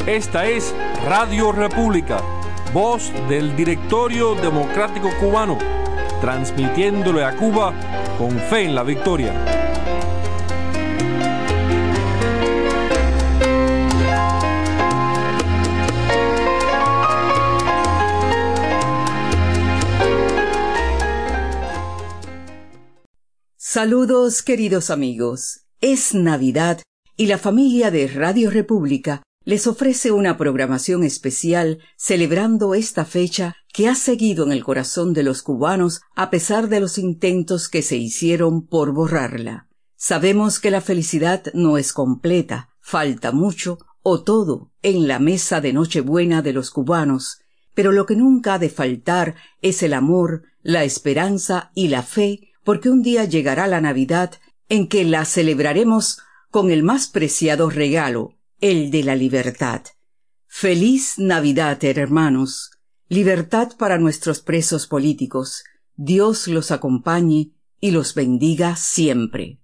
Esta es Radio República, voz del Directorio Democrático Cubano, transmitiéndole a Cuba con fe en la victoria. Saludos, queridos amigos. Es Navidad y la familia de Radio República les ofrece una programación especial celebrando esta fecha que ha seguido en el corazón de los cubanos a pesar de los intentos que se hicieron por borrarla. Sabemos que la felicidad no es completa, falta mucho o todo en la mesa de Nochebuena de los cubanos, pero lo que nunca ha de faltar es el amor, la esperanza y la fe, porque un día llegará la Navidad en que la celebraremos con el más preciado regalo, el de la libertad. ¡Feliz Navidad, hermanos! Libertad para nuestros presos políticos. Dios los acompañe y los bendiga siempre.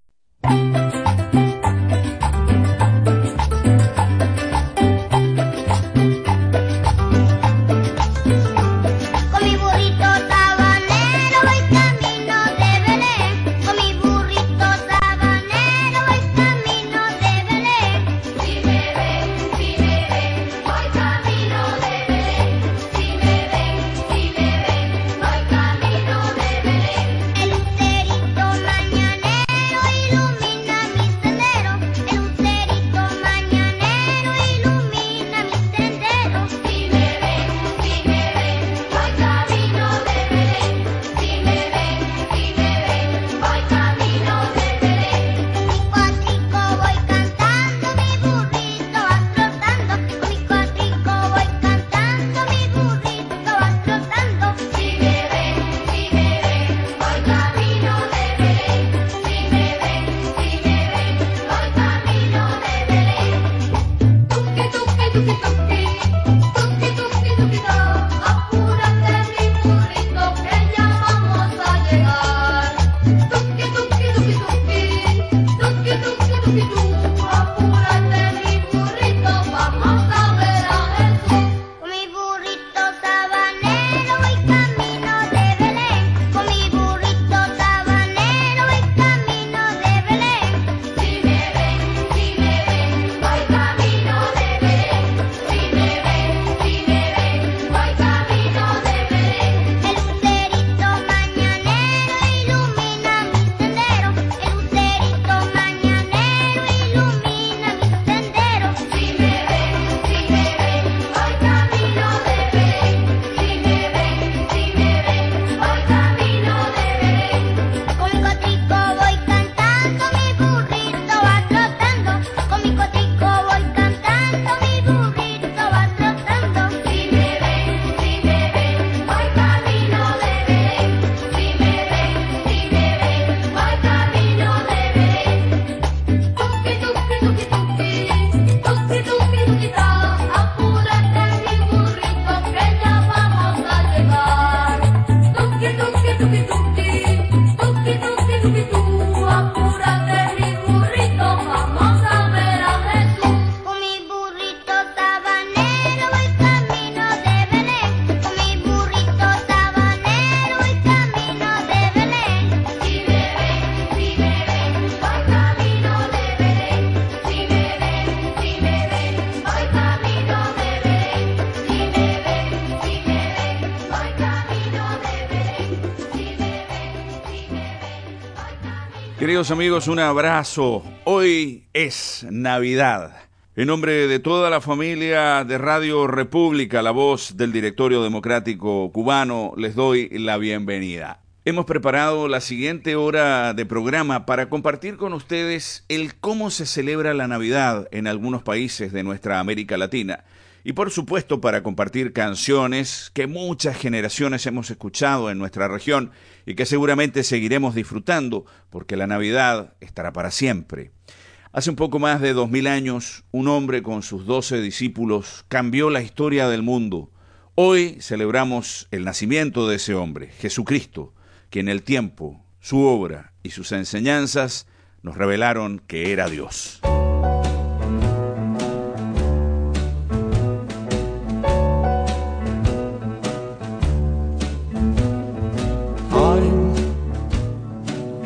Queridos amigos, un abrazo. Hoy es Navidad. En nombre de toda la familia de Radio República, la voz del Directorio Democrático Cubano, les doy la bienvenida. Hemos preparado la siguiente hora de programa para compartir con ustedes el cómo se celebra la Navidad en algunos países de nuestra América Latina. Y por supuesto para compartir canciones que muchas generaciones hemos escuchado en nuestra región y que seguramente seguiremos disfrutando porque la Navidad estará para siempre. Hace un poco más de 2000 años, un hombre con sus 12 discípulos cambió la historia del mundo. Hoy celebramos el nacimiento de ese hombre, Jesucristo, que en el tiempo, su obra y sus enseñanzas nos revelaron que era Dios.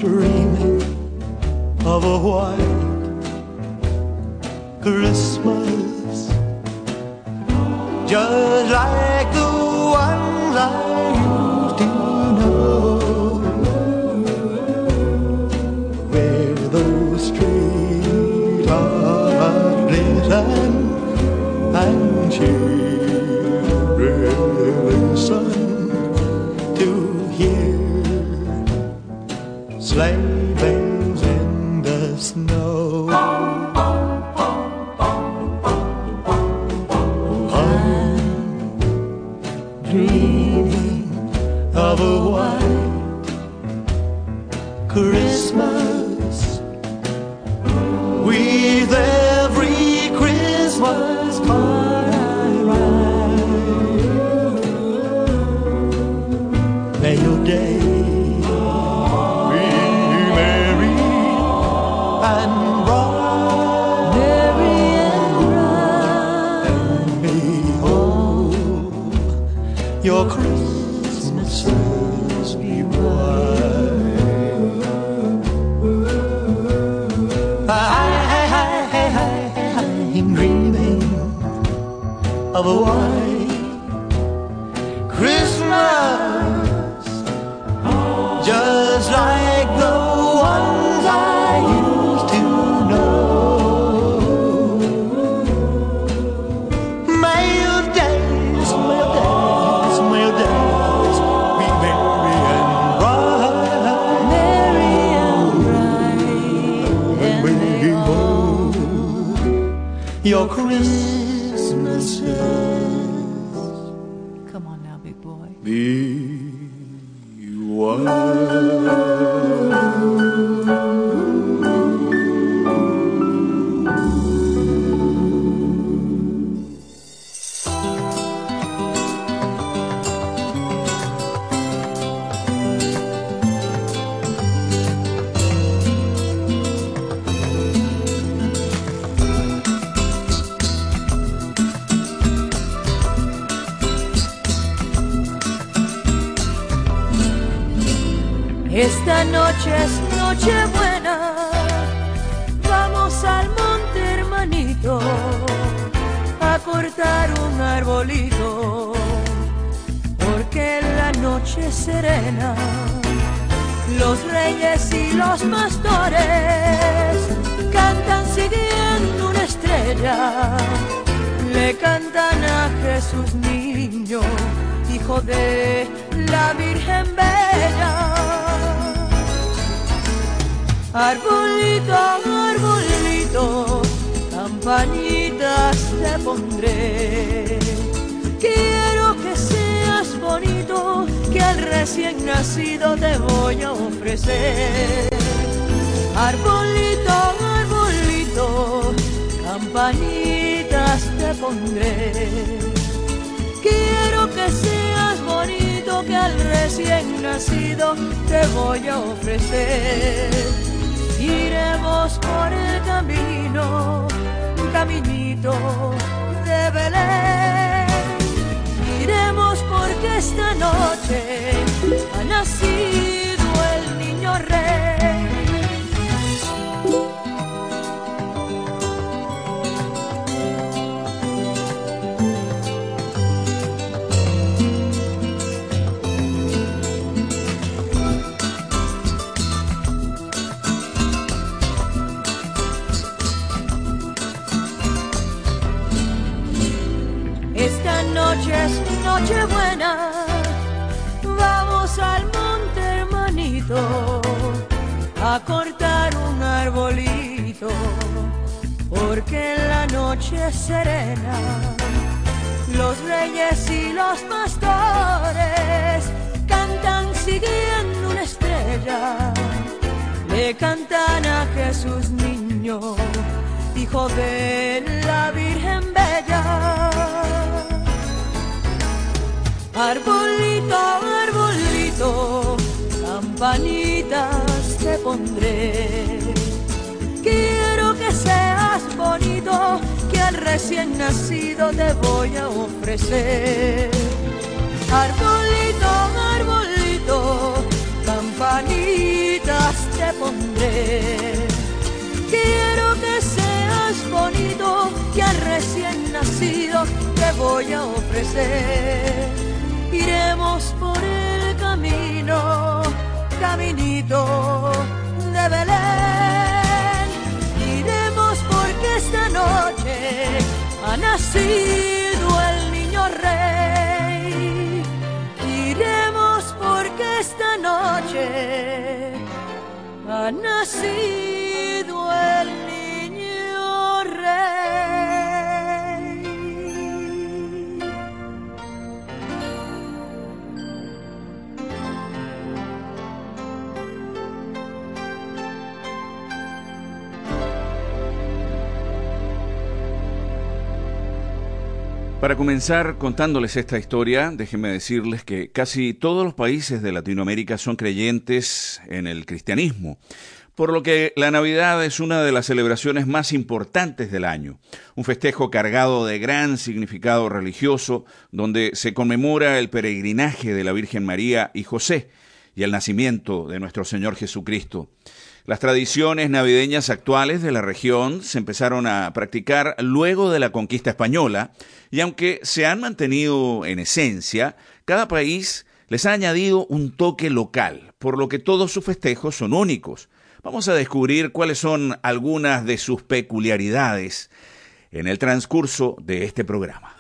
dreaming of a white Christmas, just like the ones I used to know, where those streets are pleasant and cheering sun to hear sleigh bells in the snow. I'm dreaming of a white Christmas, with every Christmas card I write. May your day be merry and bright, merry and bright, and behold, your Christmases be white. I'm dreaming of a white Christmas, just like the ones I used to know. May your days, may your days, may your days be merry and bright, merry and bright, and behold, your Christmases. Come on now, big boy. Be white. Esta noche es Nochebuena, vamos al monte, hermanito, a cortar un arbolito, porque la noche es serena. Los reyes y los pastores cantan siguiendo una estrella, le cantan a Jesús niño, hijo de la Virgen Bella. Arbolito, arbolito, campanitas te pondré. Quiero que seas bonito, que al recién nacido te voy a ofrecer. Arbolito, arbolito, campanitas te pondré. Quiero que seas bonito, que al recién nacido te voy a ofrecer. Iremos por el camino, un caminito de Belén. Iremos porque esta noche ha nacido el niño rey. Esta noche es Nochebuena, vamos al monte, hermanito, a cortar un arbolito, porque la noche es serena. Los reyes y los pastores cantan siguiendo una estrella, le cantan a Jesús niño, hijo de la Virgen Bella. Arbolito, arbolito, campanitas te pondré. Quiero que seas bonito, que al recién nacido te voy a ofrecer. Arbolito, arbolito, campanitas te pondré. Quiero que seas bonito, que al recién nacido te voy a ofrecer. Iremos por el camino, caminito de Belén. Iremos porque esta noche ha nacido el niño rey. Iremos porque esta noche ha nacido el niño rey. Para comenzar contándoles esta historia, déjenme decirles que casi todos los países de Latinoamérica son creyentes en el cristianismo, por lo que la Navidad es una de las celebraciones más importantes del año, un festejo cargado de gran significado religioso, donde se conmemora el peregrinaje de la Virgen María y José y el nacimiento de nuestro Señor Jesucristo. Las tradiciones navideñas actuales de la región se empezaron a practicar luego de la conquista española, y aunque se han mantenido en esencia, cada país les ha añadido un toque local, por lo que todos sus festejos son únicos. Vamos a descubrir cuáles son algunas de sus peculiaridades en el transcurso de este programa.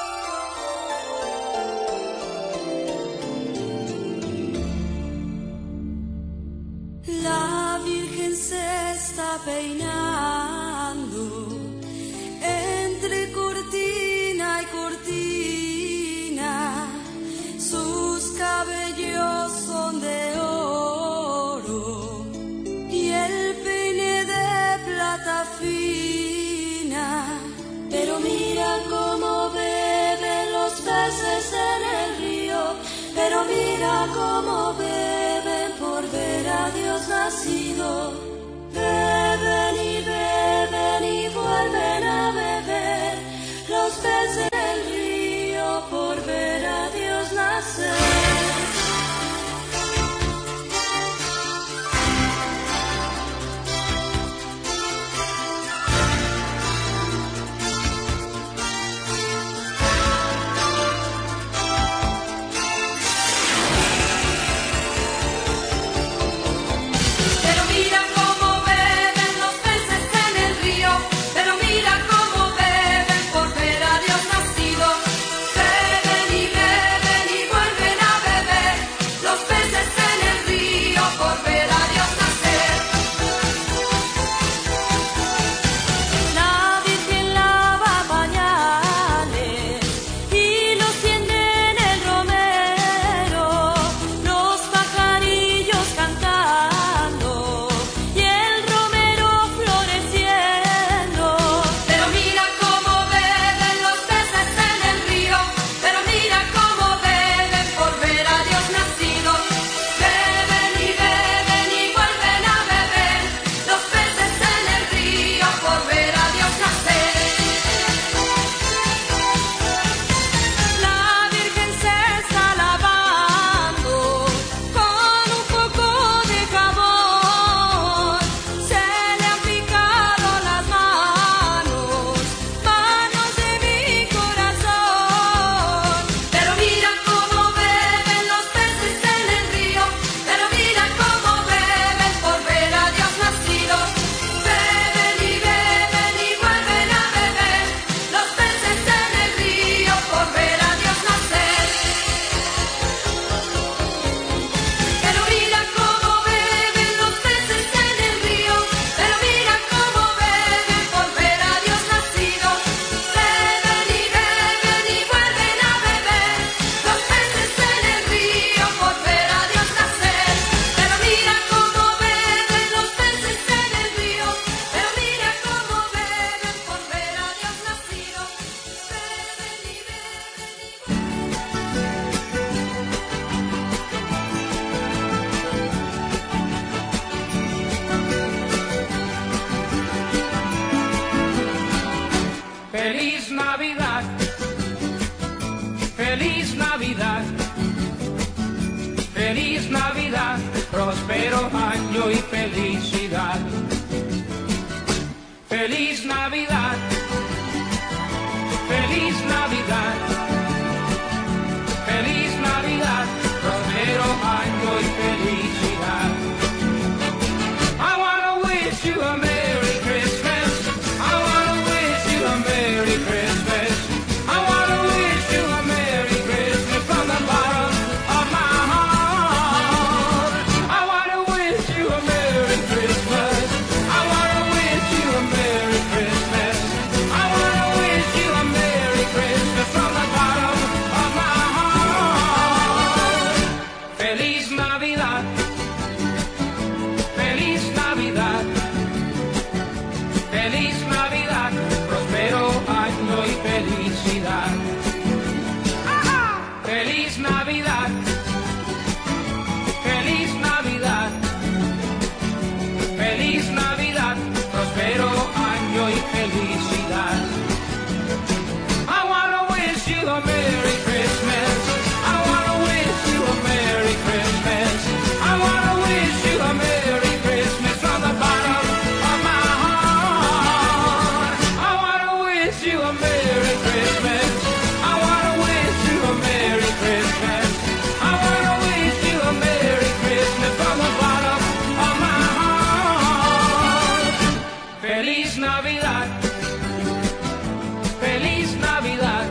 Peinando entre cortina y cortina, sus cabellos son de oro y el peine de plata fina. Pero mira cómo beben los peces en el río, pero mira cómo beben por ver a Dios nacido. Beben y vuelven a beber los peces del río por ver a Dios nacer. Pero mira cómo próspero año y felicidad. Feliz Navidad, feliz Navidad, feliz Navidad, próspero año y felicidad. I wanna wish you a Merry Christmas. I wanna wish you a Merry Christmas. I wanna wish you a Merry Christmas from the bottom of my heart. I wanna wish you a Merry Christmas. I wanna wish you a Merry Christmas. I wanna wish you a Merry Christmas from the bottom of my heart. Feliz Navidad. Feliz Navidad. Feliz Navidad. Próspero año y felicidad. Feliz Navidad. Feliz Navidad. Feliz Navidad. Próspero año y felicidad. I wanna wish you a Merry Christmas. I wanna wish you a Merry Christmas. I wanna wish you a Merry Christmas from the bottom of my heart. I wanna wish you a Merry Christmas. I wanna wish you a Merry Christmas. I wanna wish you a Merry Christmas from the bottom of my heart. Feliz Navidad. Feliz Navidad.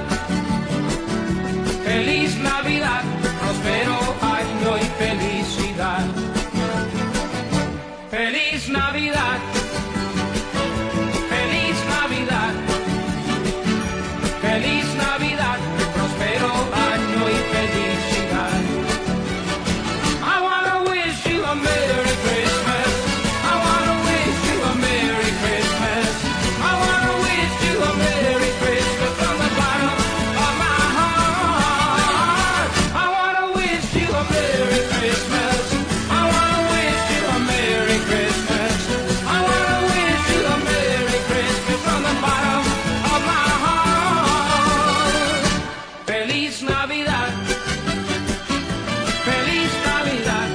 Feliz Navidad. Próspero año y felicidad. Feliz Navidad. Feliz Navidad. Feliz Navidad. Próspero año y felicidad. I wanna wish you a Merry Christmas. I wanna wish you a Merry Christmas. I wanna wish you a Merry Christmas from the bottom of my heart. I wanna wish you a Merry Christmas. I wanna wish you a Merry Christmas. I wanna wish you a Merry Christmas from the bottom of my heart. Feliz Navidad. Feliz Navidad.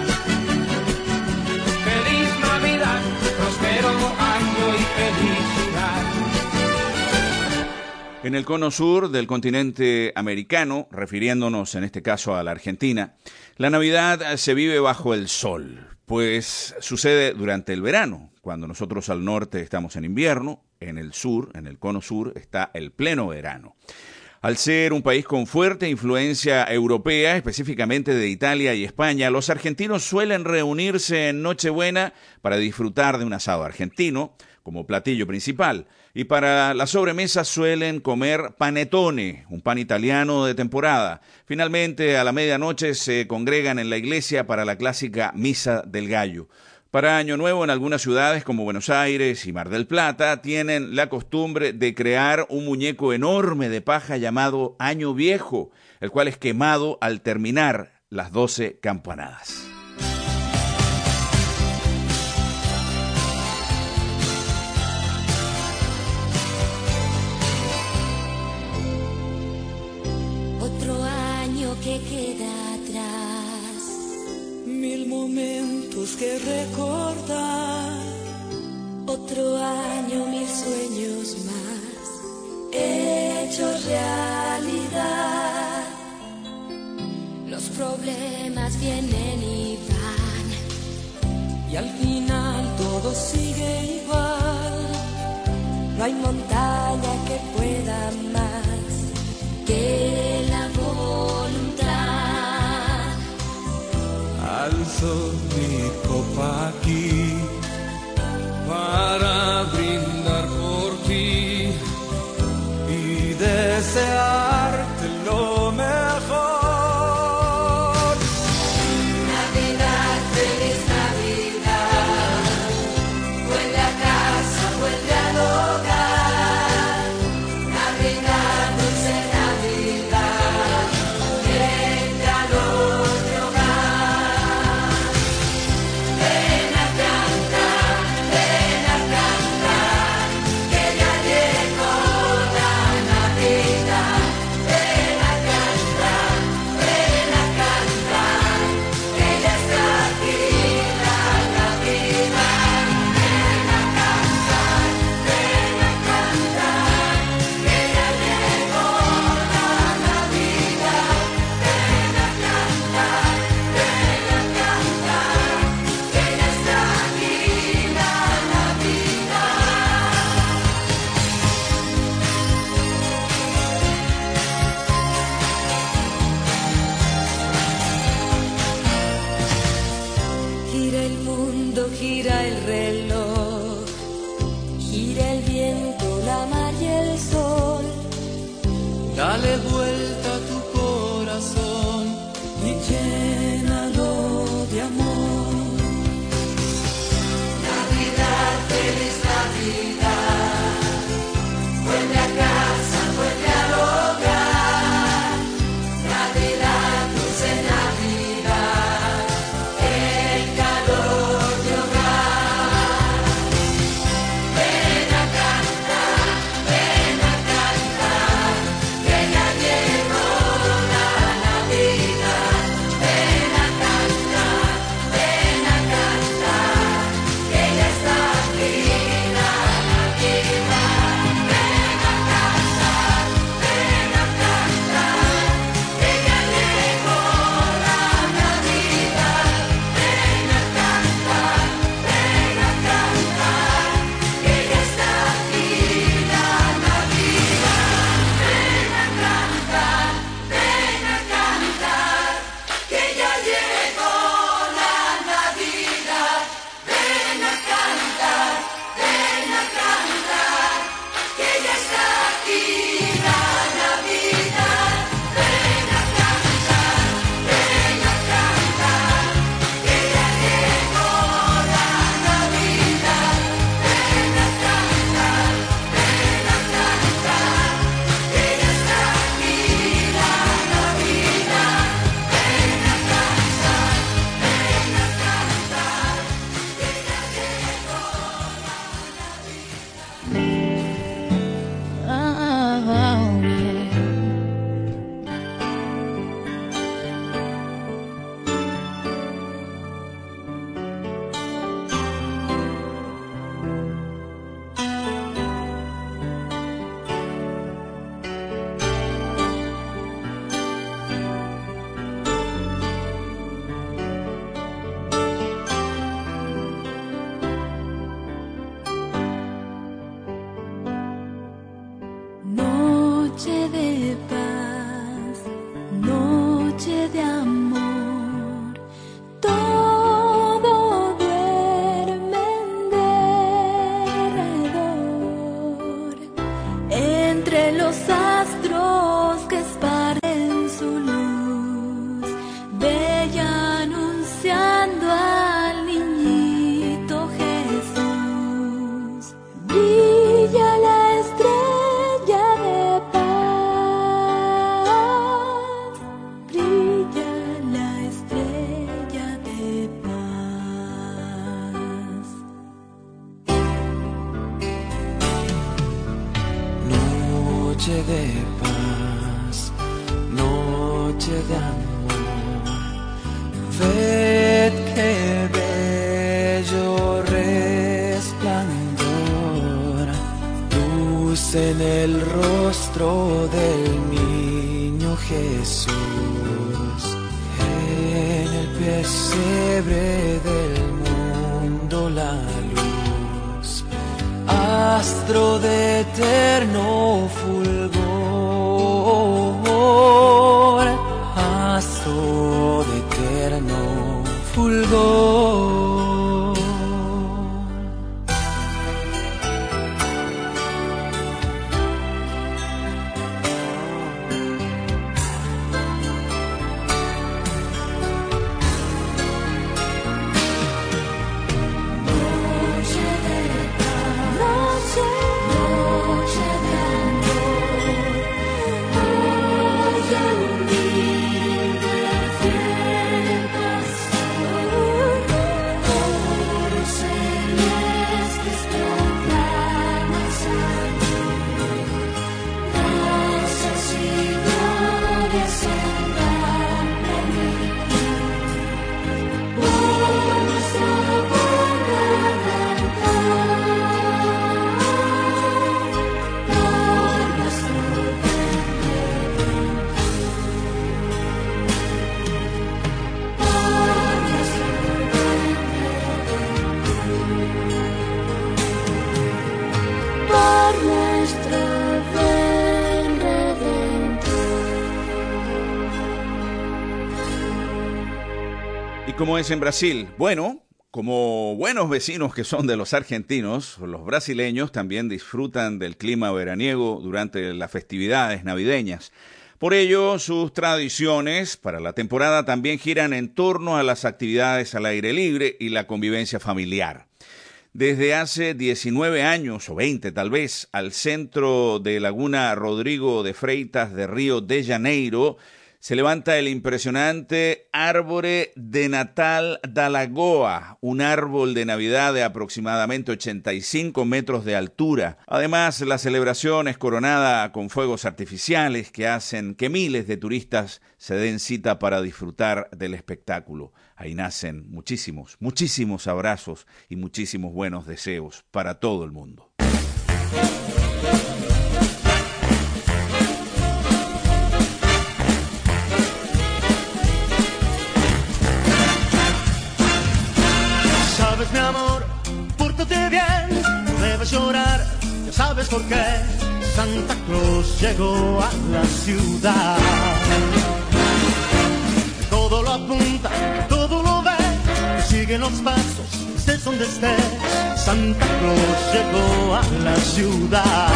Feliz Navidad. Próspero año y felicidad. En el cono sur del continente americano, refiriéndonos en este caso a la Argentina, la Navidad se vive bajo el sol, pues sucede durante el verano. Cuando nosotros al norte estamos en invierno, en el sur, en el cono sur, está el pleno verano. Al ser un país con fuerte influencia europea, específicamente de Italia y España, los argentinos suelen reunirse en Nochebuena para disfrutar de un asado argentino como platillo principal. Y para la sobremesa suelen comer panettone, un pan italiano de temporada. Finalmente, a la medianoche se congregan en la iglesia para la clásica Misa del Gallo. Para Año Nuevo, en algunas ciudades como Buenos Aires y Mar del Plata, tienen la costumbre de crear un muñeco enorme de paja llamado Año Viejo, el cual es quemado al terminar las 12 campanadas. Otro año que queda atrás, Mil momentos que recordar. otro año, mil sueños más hechos realidad. Los problemas vienen y van, Y al final todo sigue igual. no hay montaña que pueda más que la voluntad. Alzo mi copa aquí para brindar por ti y desearte lo mejor. Navidad, feliz Navidad, vuelve a casa, vuelve al hogar. Navidad, dulce Navidad, el calor de hogar. Ven a cantar, ven a cantar. Gira el mundo, gira el reloj, gira el viento, la mar y el sol. Dale vuelta a tu corazón Y llénalo de amor. Navidad, feliz Navidad. Vuelve a casa, vuelve al hogar. Navidad, dulce Navidad. El calor de hogar. Ven a cantar, que ya llegó la Navidad. Ven a cantar, que ya está aquí la Navidad. Ven a cantar, que ya llegó la Navidad. Ven a cantar, que ya está aquí la Navidad. Ven a cantar, que ya llegó la Navidad. Ven a cantar, que ya está aquí la Navidad. Ven a cantar, que ya llegó la Navidad. Ven a cantar, que ya está aquí la Navidad. Ven a cantar, que ya llegó Noche de paz, noche de amor, todo duerme en derredor. Entre los astros que esparcen su luz, bella anunciando al niñito Jesús. Brilla la estrella de paz, brilla la estrella de paz. Noche de paz, noche de amor. Ved qué bello resplandor, luz en el rostro del niño Jesús. En el pesebre del mundo la luz, astro de eterno fulgor, astro de eterno fulgor. ¿Cómo es en Brasil? Bueno, Como buenos vecinos que son de los argentinos, los brasileños también disfrutan del clima veraniego durante las festividades navideñas. Por ello, sus tradiciones para la temporada también giran en torno a las actividades al aire libre y la convivencia familiar. Desde hace 19 años, o 20 tal vez, al centro de Laguna Rodrigo de Freitas de Río de Janeiro, se levanta el impresionante Árvore de Natal da Lagoa, un árbol de Navidad de aproximadamente 85 metros de altura. Además, la celebración es coronada con fuegos artificiales que hacen que miles de turistas se den cita para disfrutar del espectáculo. Ahí nacen muchísimos abrazos y muchísimos buenos deseos para todo el mundo. Sabes, mi amor, pórtate bien, no debes llorar, ya sabes por qué. Santa Claus llegó a la ciudad. Todo lo apunta, todo lo ve, que siguen los pasos, estés donde estés. Santa Claus llegó a la ciudad.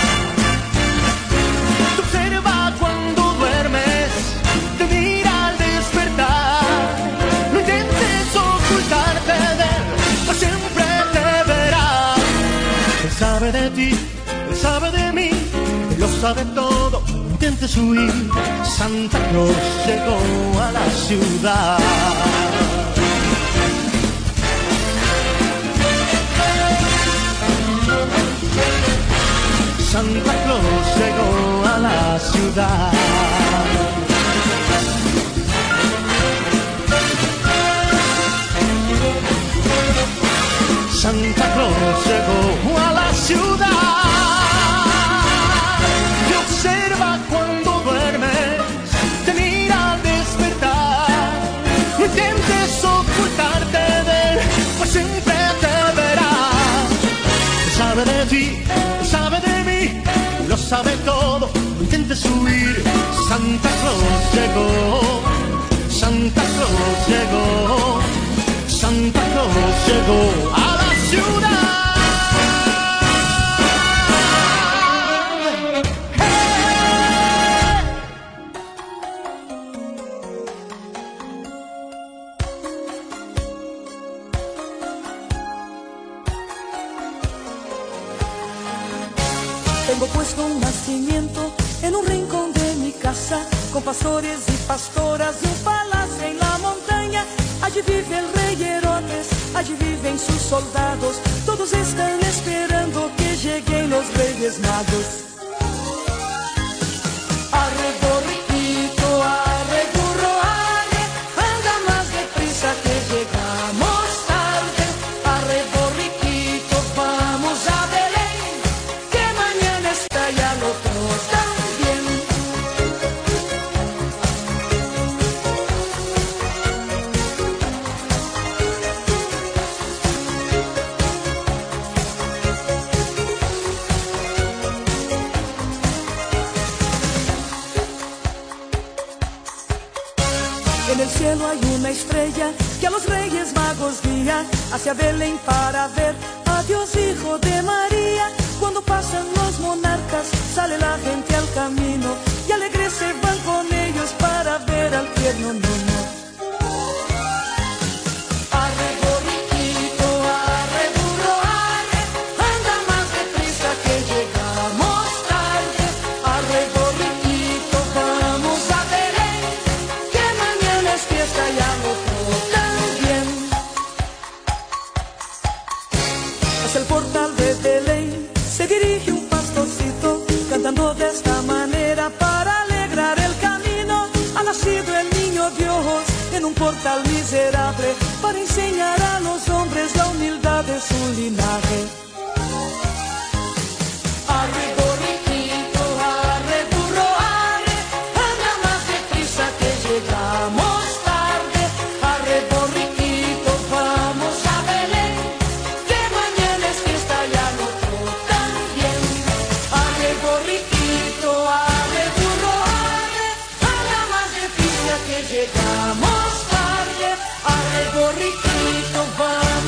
Te observa cuando duermes, te mira al despertar. No intentes ocultarte de él, pues siempre te verá. Él sabe de ti, él sabe de mí, él lo sabe todo, no intentes huir. Santa Claus llegó a la ciudad. Santa Claus llegó a la ciudad. Santa Claus llegó a la ciudad. Te observa cuando duermes, te mira al despertar. No intentes ocultarte de él, pues siempre te verás. Él sabe de ti, él sabe de mí, lo sabe todo, no intentes huir. Santa Claus llegó, Santa Claus llegó, Santa Claus llegó a la ciudad. Tengo puesto un nacimiento en un rincón de mi casa, con pastores y pastoras y un palacio en la montaña. Allí vive el rey Herodes, allí viven sus soldados, todos están esperando que lleguen los Reyes Magos. Arre, borriquito, arre, burro, arre, anda más deprisa que llegamos tarde. Arre, borriquito, vamos a Belén, que mañana está ya el otro también. En el cielo hay una estrella que a los Reyes Magos guía hacia Belén para ver a Dios Hijo de María. Cuando pasan los monarcas sale la gente al camino y alegres se van con ellos para ver al tierno niño. Arre, borriquito, arre, burro, arre, anda más deprisa que llegamos tarde. Arre, borriquito, vamos a Belén, que mañana es fiesta y al otro también. Hacia el portal de Belén se dirige un pastorcito, cantando de esta manera para alegrar el camino. Ha nacido el niño Dios en un portal miserable, para enseñar a los hombres la humildad de su linaje. Arre, borriquito, arre, burro, arre, anda más deprisa que llegamos tarde. Arre, borriquito, vamos a Belén, que mañana es fiesta y al otro también. Arre, borriquito, arre, burro, arre, anda más deprisa que llegamos tarde. Arre, borriquito, vamos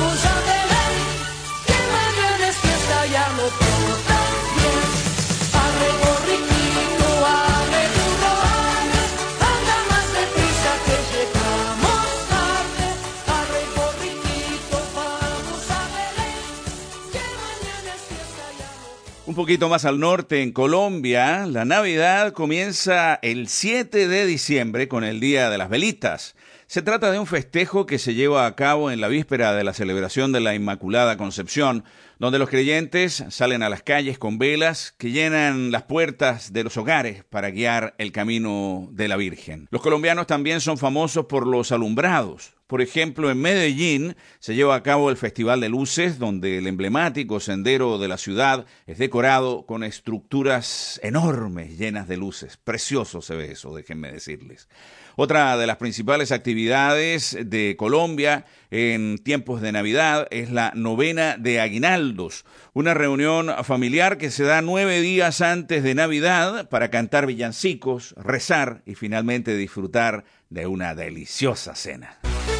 Un poquito más al norte, en Colombia, la Navidad comienza el 7 de diciembre con el Día de las Velitas. Se trata de un festejo que se lleva a cabo en la víspera de la celebración de la Inmaculada Concepción, donde los creyentes salen a las calles con velas que llenan las puertas de los hogares para guiar el camino de la Virgen. Los colombianos también son famosos por los alumbrados. Por ejemplo, en Medellín se lleva a cabo el Festival de Luces, donde el emblemático sendero de la ciudad es decorado con estructuras enormes llenas de luces. Precioso se ve eso, déjenme decirles. Otra de las principales actividades de Colombia en tiempos de Navidad es la novena de aguinaldos, una reunión familiar que se da 9 días antes de Navidad para cantar villancicos, rezar y finalmente disfrutar de una deliciosa cena.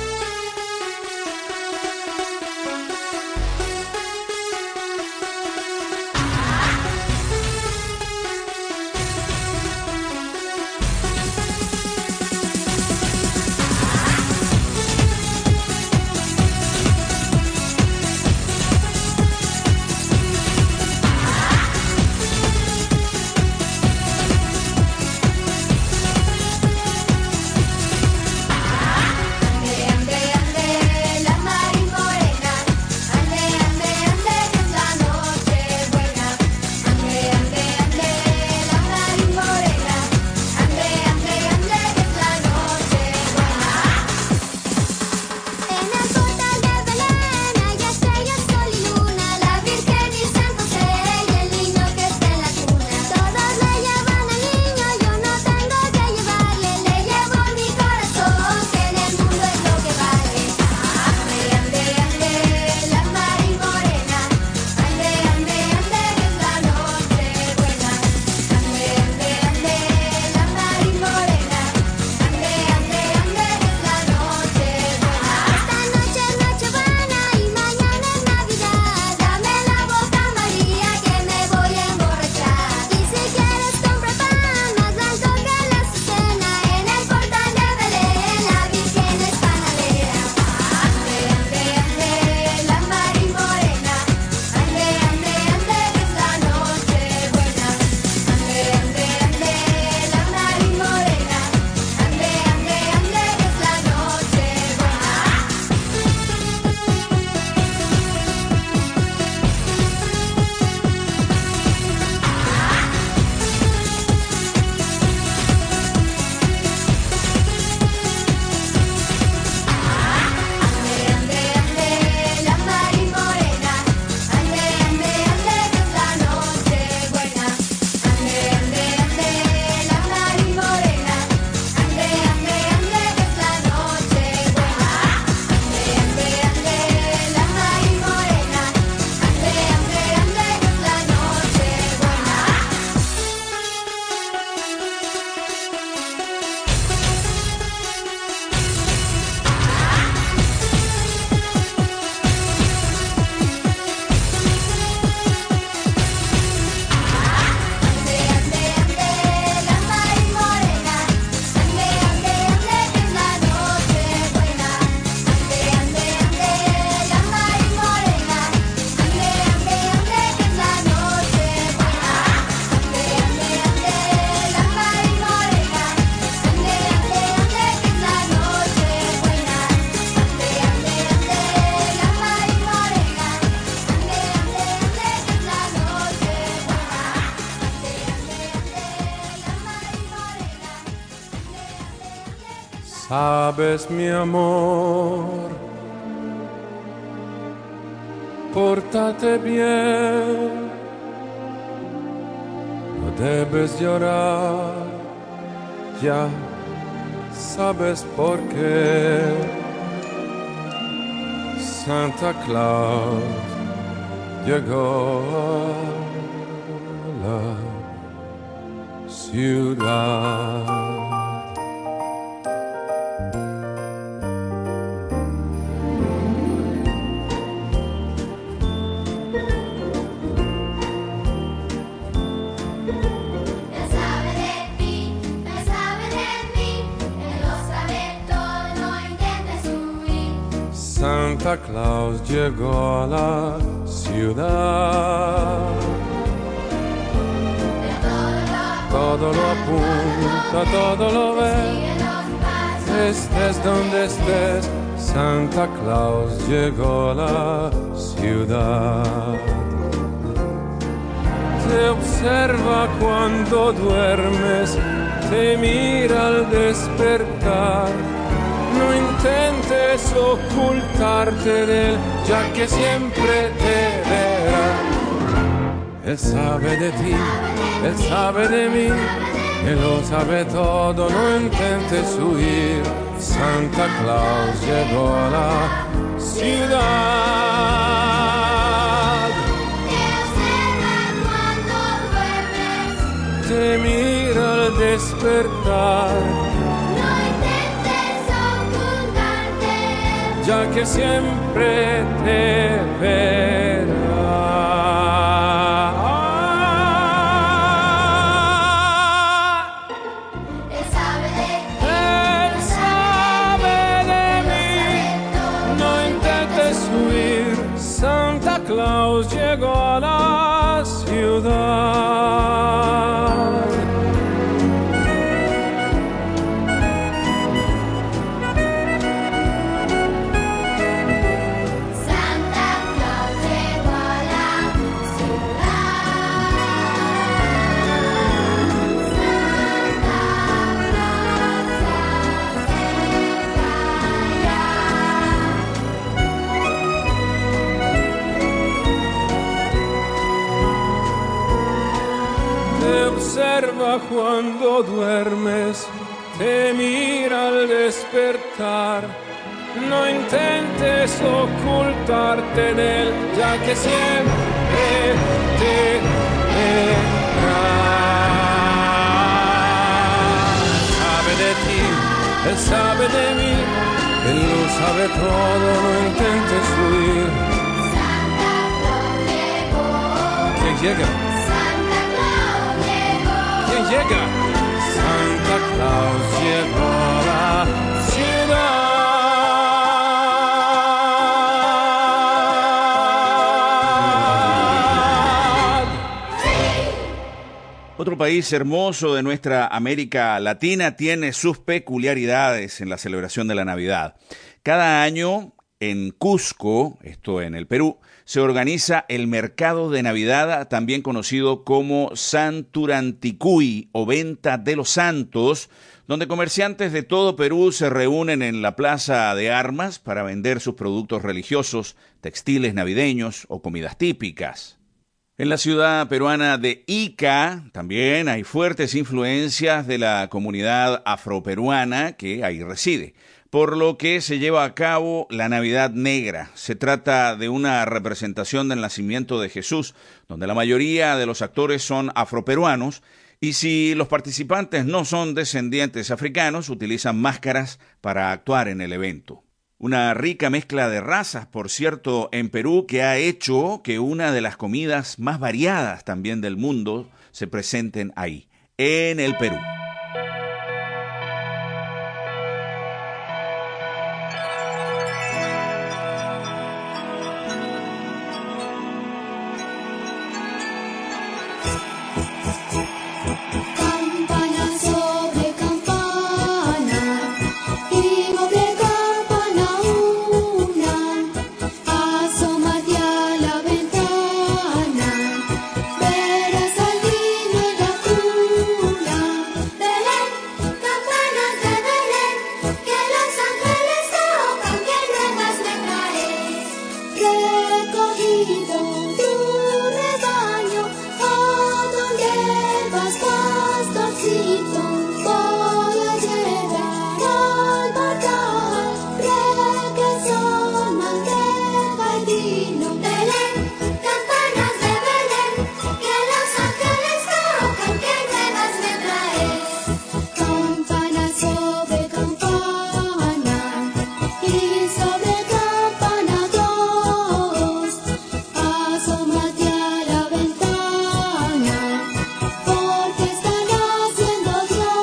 Sabes, mi amor, pórtate bien, no debes llorar, ya sabes por qué. Santa Claus llegó a la ciudad. Santa Claus llegó a la ciudad. todo lo apunta, todo lo ve. Estés donde estés, Santa Claus llegó a la ciudad. Te observa cuando duermes, te mira al despertar. No intentes ocultarte de él, ya que siempre te verá. Él sabe de ti, él sabe de mí, él lo sabe todo, no intentes huir. Santa Claus llegó a la ciudad. Te mira al despertar. No intentes ocultarte, Ya que siempre te verá. Él sabe de ti, Él sabe de mí. No intentes huir. Santa Claus llegó a la ciudad. Santa Claus llegó a la Te observa cuando duermes, te mira al despertar. No intentes ocultarte de él, ya que siempre te verá. Sabe de ti, él sabe de mí, él lo sabe todo, no intentes huir. Santa Claus llegó, ¿Quién llega? Santa Claus llegó. ¿Quién llega? Santa Claus llegó a la ciudad. Otro país hermoso de nuestra América Latina tiene sus peculiaridades en la celebración de la Navidad. Cada año en Cusco, esto en el Perú, se organiza el Mercado de Navidad, también conocido como Santuranticuy o Venta de los Santos, donde comerciantes de todo Perú se reúnen en la Plaza de Armas para vender sus productos religiosos, textiles navideños o comidas típicas. En la ciudad peruana de Ica también hay fuertes influencias de la comunidad afroperuana que ahí reside, por lo que se lleva a cabo la Navidad Negra. Se trata de una representación del nacimiento de Jesús, donde la mayoría de los actores son afroperuanos, y si los participantes no son descendientes africanos, utilizan máscaras para actuar en el evento. Una rica mezcla de razas, por cierto, en Perú, que ha hecho que una de las comidas más variadas también del mundo se presenten ahí, en el Perú. Campana sobre campana, y doble campana una, asómate a la ventana, verás al niño en la cuna. Belén, campanas de Belén, que los ángeles tocan, que nuevas me traes. Recogido tu rebaño, a donde vas, pastorcito, voy a llegar al portal, requesón, manteca y vino. Belén, campanas de Belén, que los ángeles tocan, que nuevas me traes. Campana sobre campana, y sobre campana dos, asómate a la ventana, porque están haciendo ya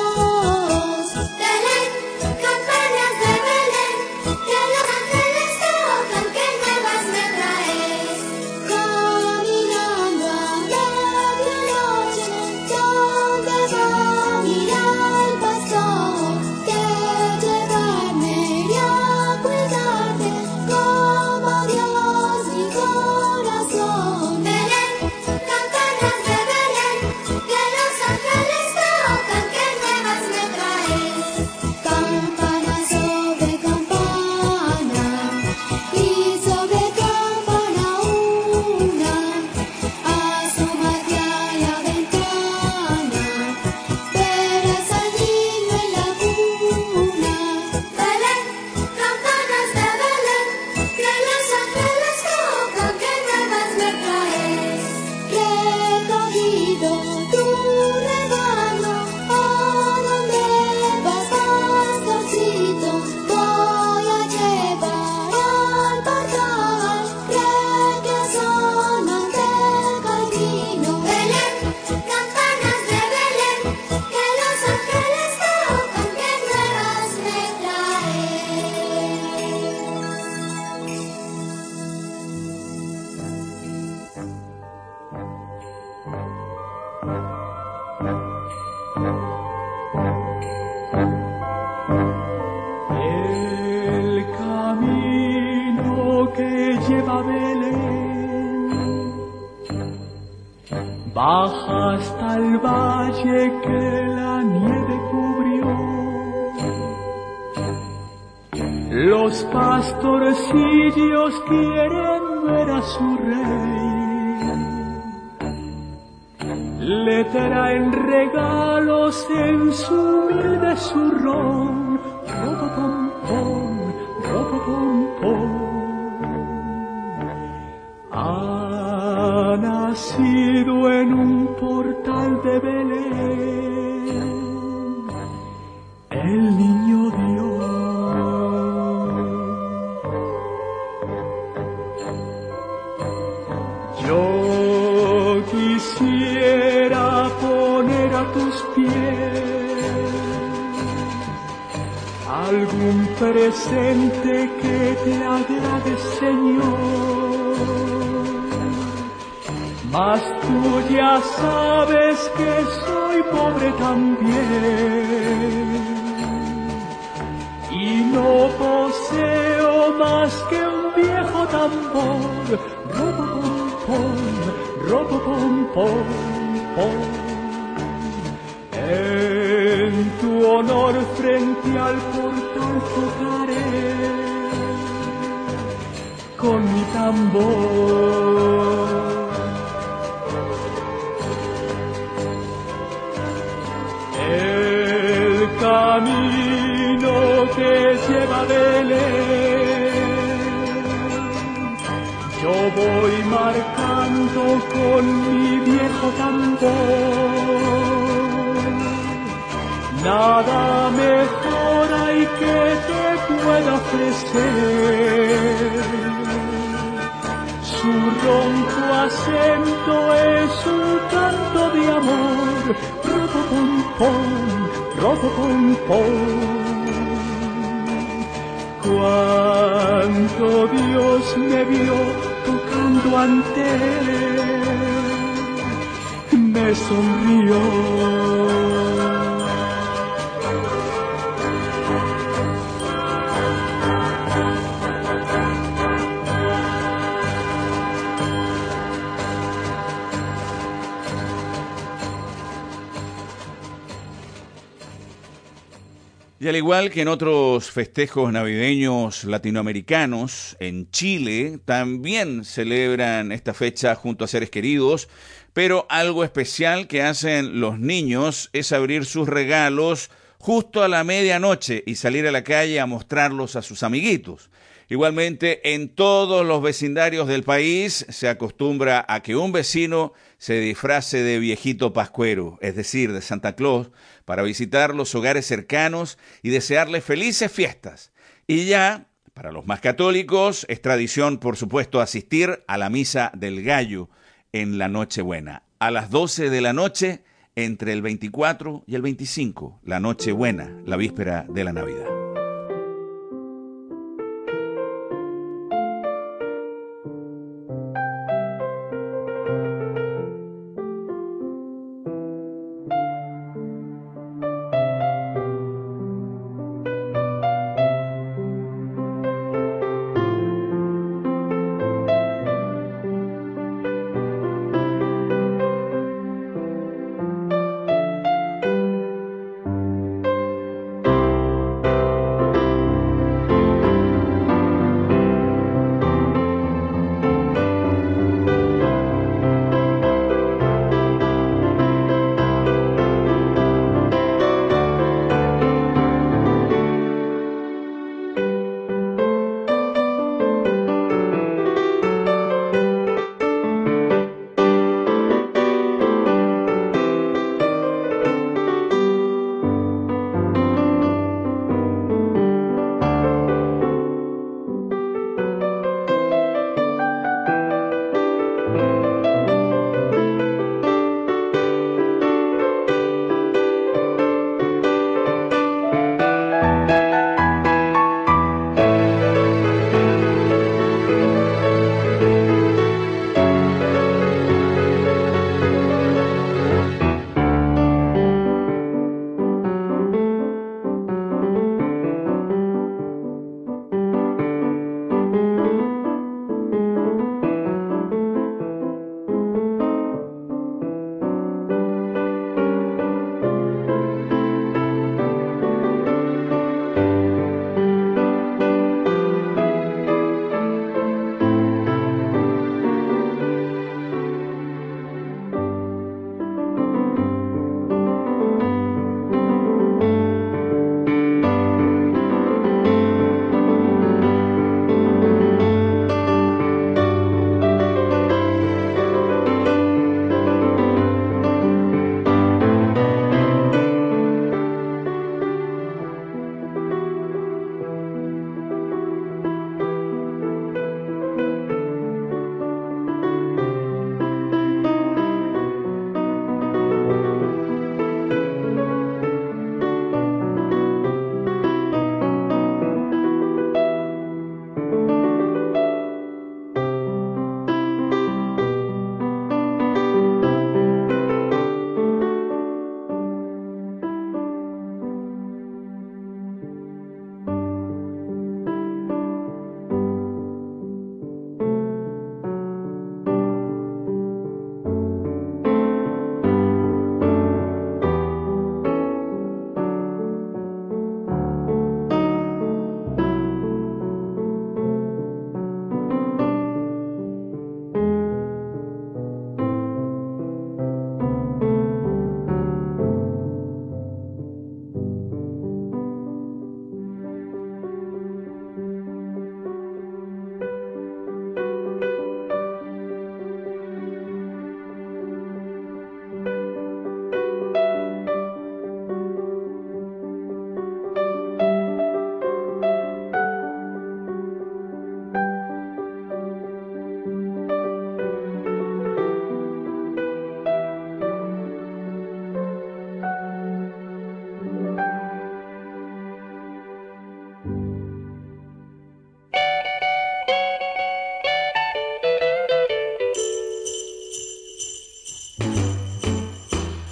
pastorcito, tu rebaño. ¿A dónde vas, pastorcito? Voy a llevar al portal requesonante camino. Belén, campanas de Belén, que los ángeles tocan, que nuevas me El camino que lleva a Belén baja hasta el valle que la nieve cubrió. Los pastorcillos quieren ver a su rey. Le traen regalos en su humilde zurrón. Ropopompón, ropopompón. Ha nacido en un portal de Belén el niño Dios. Yo quisiera poner a tus pies algún presente que te agrade, Señor, mas tú ya sabes que soy pobre también y no poseo más que un viejo tambor. Ropopompón, ropopompón, pom. En tu honor frente al portal tocaré con mi tambor. El camino que lleva a Belén yo voy marcando con mi viejo tambor. Nada mejor hay que te pueda ofrecer. Su ronco acento es un canto de amor. Ropopompón, ropopompón. Cuánto Dios me vio tocando ante él, me sonrió. Y al igual que en otros festejos navideños latinoamericanos, en Chile también celebran esta fecha junto a seres queridos, pero algo especial que hacen los niños es abrir sus regalos justo a la medianoche y salir a la calle a mostrarlos a sus amiguitos. Igualmente, en todos los vecindarios del país se acostumbra a que un vecino se disfrace de viejito pascuero, es decir, de Santa Claus, para visitar los hogares cercanos y desearles felices fiestas. Y ya, para los más católicos, es tradición, por supuesto, asistir a la Misa del Gallo en la Nochebuena. A las 12 de la noche, entre el 24 y el 25, la Nochebuena, la víspera de la Navidad.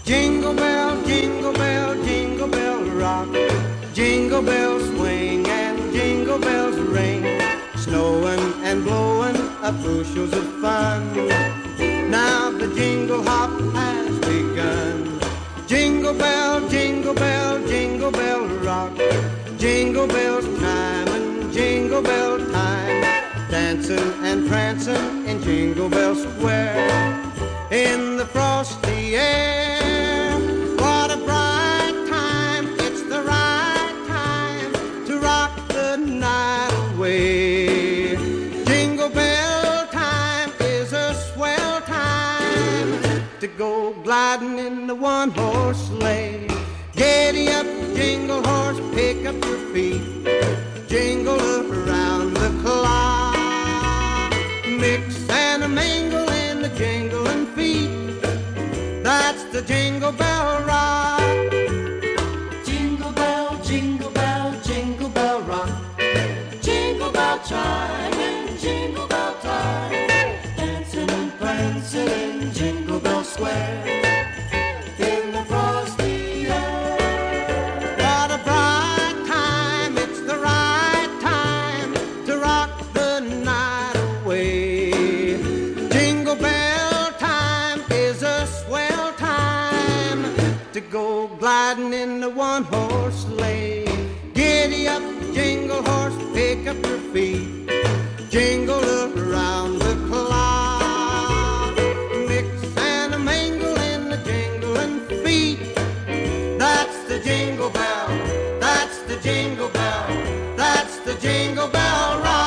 Jingle bell, jingle bell, jingle bell rock. Jingle bells swing and jingle bells ring. Snowing and blowing up bushels of fun. Now the jingle hop has begun. Jingle bell, jingle bell, jingle bell rock. Jingle bells time and jingle bell time. Dancing and prancing in Jingle Bell Square. In the frosty air, what a bright time. It's the right time to rock the night away. Jingle bell time is a swell time to go gliding in the one-horse sleigh. Giddy up, jingle horse, pick up your feet. Jingle around the clock. Mix and a mingle in the jingling feet. That's the Jingle Bell Rock. Jingle bell, jingle bell, jingle bell rock. Jingle bell chime and jingle bell time. Dancing and prancing in Jingle Bell Square. In the frosty air. What a bright time, it's the right time to rock the night away. Jingle bell time is a swell time to go gliding in the one-horse sleigh. Giddy up, jingle horse, pick up your feet. Jingle around the clock. Mix and a mingle in the jingling feet. That's the Jingle Bell, that's the Jingle Bell, that's the Jingle Bell Rock.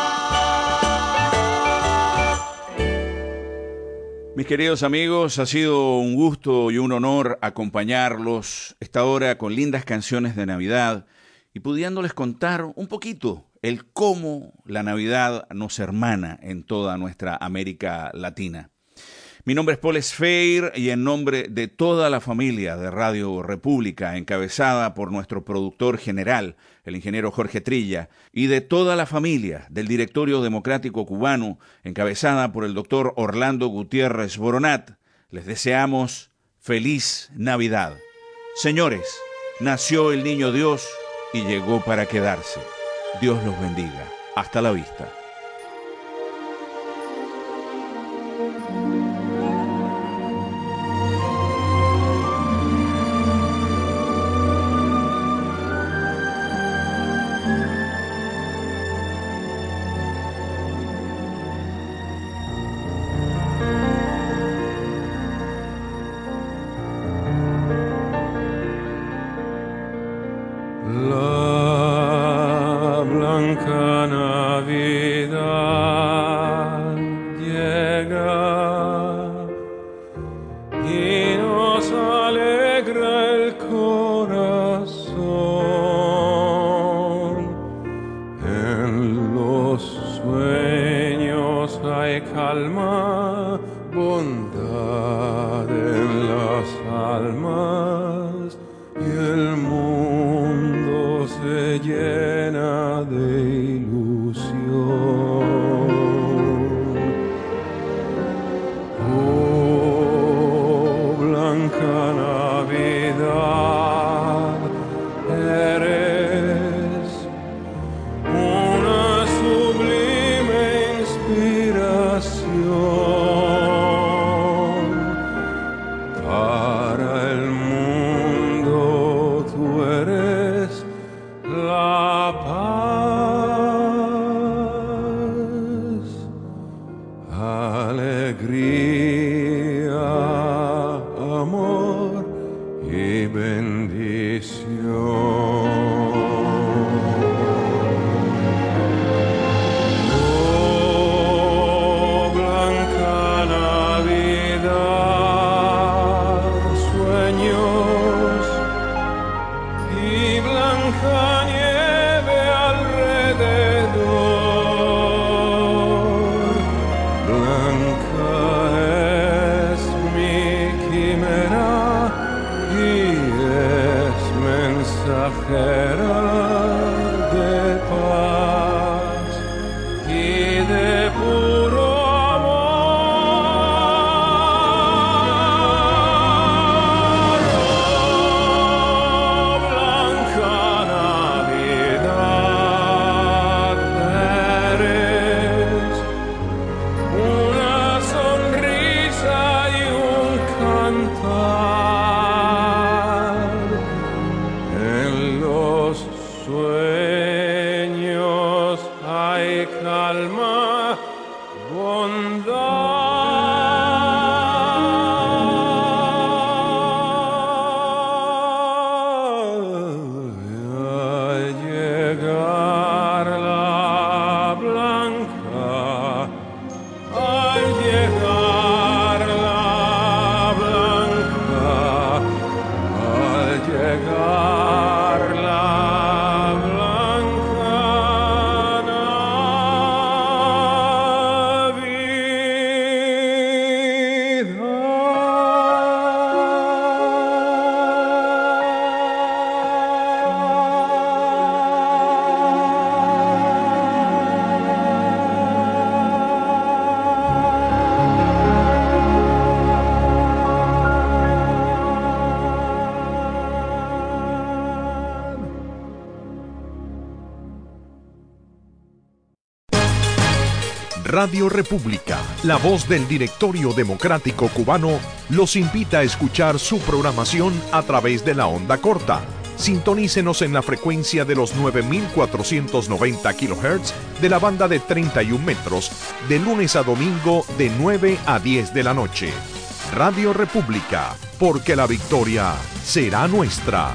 Mis queridos amigos, ha sido un gusto y un honor acompañarlos esta hora con lindas canciones de Navidad y pudiéndoles contar un poquito el cómo la Navidad nos hermana en toda nuestra América Latina. Mi nombre es Paul Esfeir y en nombre de toda la familia de Radio República, encabezada por nuestro productor general, el ingeniero Jorge Trilla, y de toda la familia del Directorio Democrático Cubano, encabezada por el doctor Orlando Gutiérrez Boronat, les deseamos feliz Navidad. Señores, nació el Niño Dios y llegó para quedarse. Dios los bendiga. Hasta la vista. La blanca Navidad llega y nos alegra el corazón. En los sueños hay calma, bondad en las almas y el mundo se llena de ilusión. Oh, blanca Navidad, eres una sublime inspiración para el mundo. Tú eres la paz, alegría, amor y bendición. Oh, blanca Navidad, sueños y blanca nieve alrededor. Blanca es mi Al llegar la blanca, al llegar la blanca, al llegar la blanca Radio República, la voz del Directorio Democrático Cubano, los invita a escuchar su programación a través de la onda corta. Sintonícenos en la frecuencia de los 9490 kHz de la banda de 31 metros, de lunes a domingo de 9 a 10 de la noche. Radio República, porque la victoria será nuestra.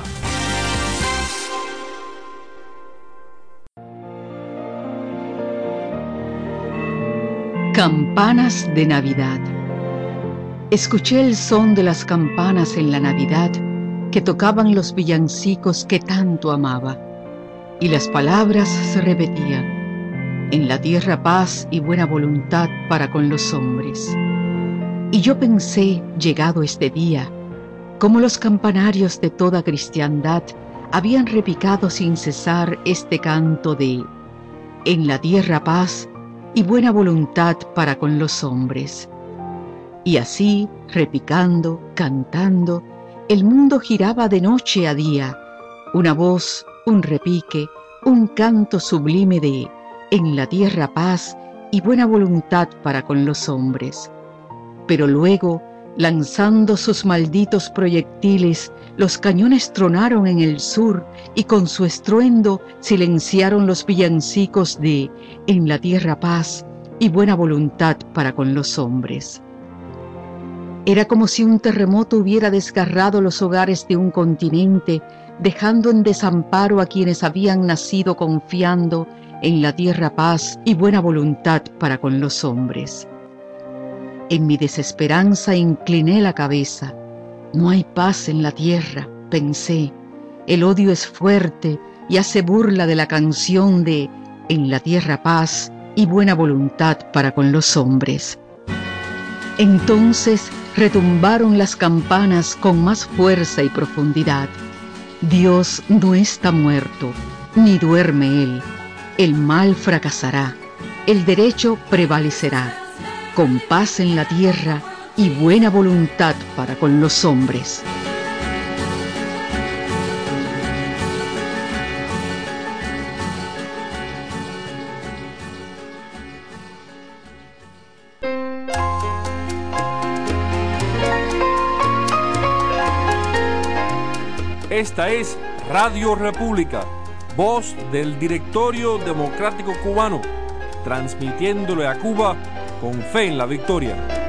Campanas de Navidad. Escuché el son de las campanas en la Navidad que tocaban los villancicos que tanto amaba, y las palabras se repetían: en la tierra paz y buena voluntad para con los hombres. Y yo pensé, llegado este día, cómo los campanarios de toda cristiandad habían repicado sin cesar este canto de en la tierra paz y buena voluntad para con los hombres. Y así, repicando, cantando, el mundo giraba de noche a día, una voz, un repique, un canto sublime de en la tierra paz y buena voluntad para con los hombres. Pero luego, lanzando sus malditos proyectiles, los cañones tronaron en el sur y con su estruendo silenciaron los villancicos de en la tierra paz y buena voluntad para con los hombres. Era como si un terremoto hubiera desgarrado los hogares de un continente, dejando en desamparo a quienes habían nacido confiando en la tierra paz y buena voluntad para con los hombres. En mi desesperanza incliné la cabeza. No hay paz en la tierra, pensé. El odio es fuerte y hace burla de la canción de en la tierra paz y buena voluntad para con los hombres. Entonces retumbaron las campanas con más fuerza y profundidad. Dios no está muerto, ni duerme Él. El mal fracasará, el derecho prevalecerá, con paz en la tierra y buena voluntad para con los hombres. Esta es Radio República, voz del Directorio Democrático Cubano, transmitiéndole a Cuba con fe en la victoria.